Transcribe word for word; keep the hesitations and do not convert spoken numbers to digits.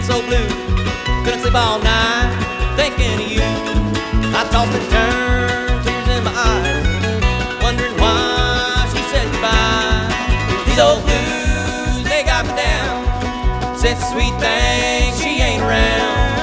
so blue, couldn't sleep all night thinking of you. I tossed and turned, tears in my eyes, wondering why she said goodbye. These old blues, they got me down, since the sweet thing